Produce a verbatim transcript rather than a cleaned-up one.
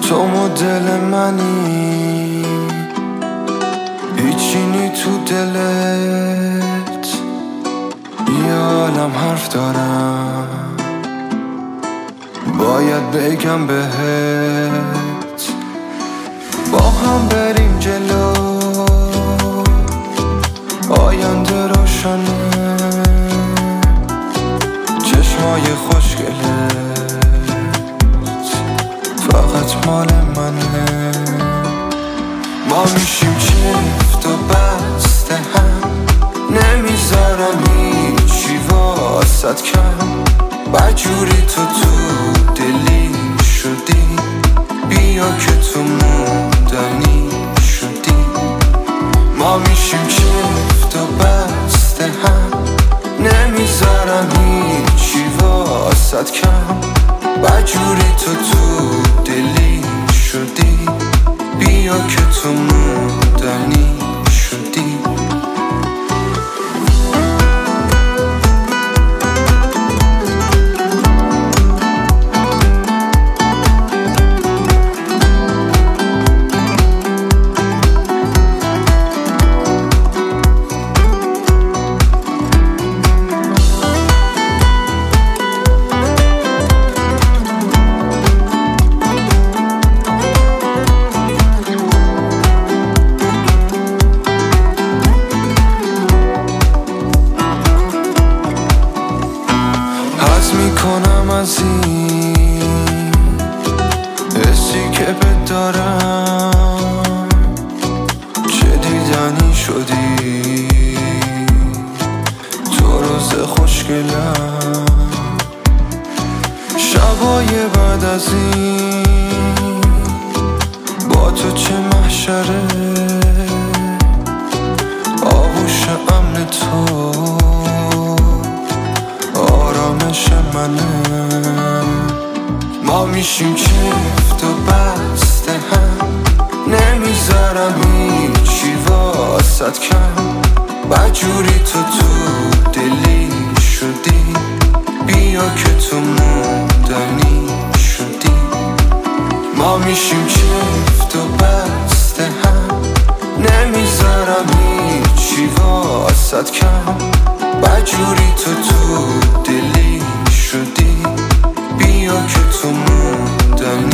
تو مدل منی، هیچی نی تو دلت، یه عالم حرف دارم باید بگم بهت. با هم بریم جلو، آینده روشنه، چشمای خوشگلت فقط مال منه. ما میشیم چفت و بسته هم، نمیذارم هیچی واسط کم. بجوری تو تو دلی شدی، بیا که تو موندنی شدی. ما میشیم چفت و بسته هم، نمیذارم هیچی واسط کم. بجوری تو تو دلی شدی، بیا که تو موندنی شدی. میکنم از این حسی که بهت دارم، چه دیدنی شدی تو روز خوشگلم. شبای بعد از این با تو چه محشره، آغوش امن تو آرامش منه. ما میشیم چفت و بسته هم، نمیذارم هیچی واسط کم. بجوری تو تو دلی شدی، بیا که تو موندنی شدی. ما میشیم چفت و بسته هم، نمیذارم هیچی واسط کم. بجوری تو تو دلی شدی، بیا که تو موندنی